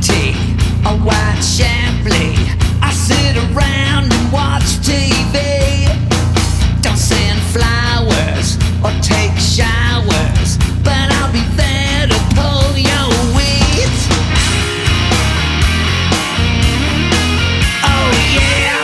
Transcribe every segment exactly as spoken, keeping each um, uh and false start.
tea, a white Chablis. I sit around and watch T V. Don't send flowers or take showers, but I'll be there to pull your weeds. Oh yeah.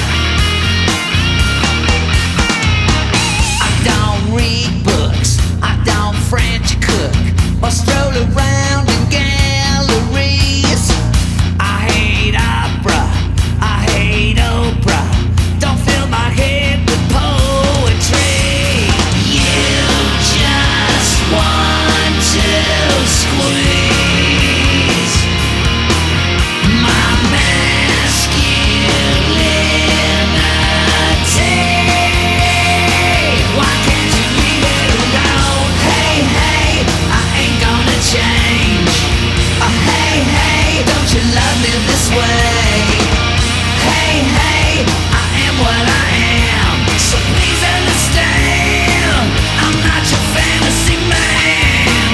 I don't read books, I don't French cook or stroll around in galleries. I hate opera, I hate Oprah. Don't fill my head with poetry. You just want to squeeze my masculinity. Why can't you leave it alone? Hey, hey, I ain't gonna change. Oh, hey, hey, don't you love me this way? Hey, hey, I am what I am, so please understand, I'm not your fantasy man.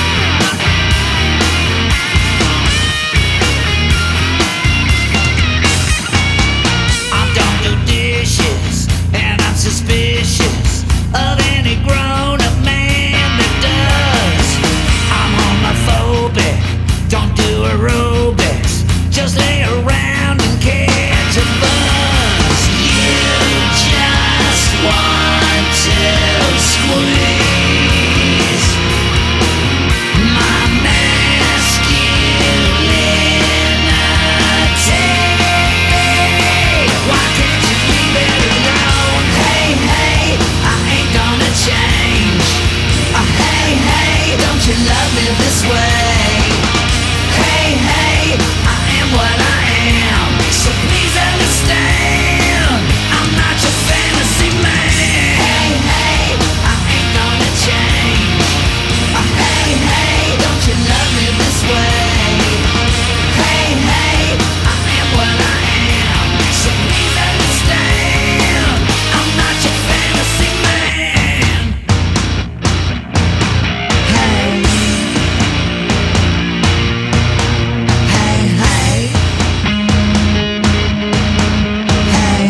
I don't do dishes, and I'm suspicious of any grown-up man that does. I'm homophobic, don't do aerobics, just lay around and catch a buzz. You just want to squeeze my masculinity. Why can't you leave it alone? Hey, hey, I ain't gonna change. Oh, hey, hey, don't you love me this way? Hey, hey, I am what I am, so please understand, I'm not your fantasy man. Hey, hey, I ain't gonna change. Oh, hey, hey, don't you love me this way? Hey, hey, I am what I am, so please understand, I'm not your fantasy man. Hey, hey, hey, hey,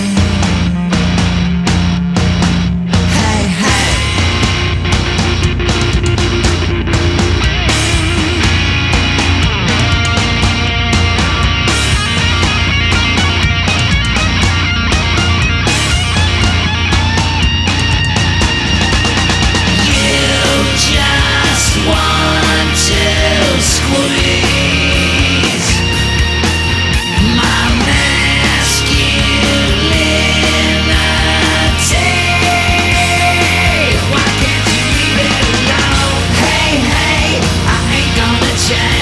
hey, hey. You just want to squeeze my masculinity. Why can't you leave it alone? Hey, hey, I ain't gonna change.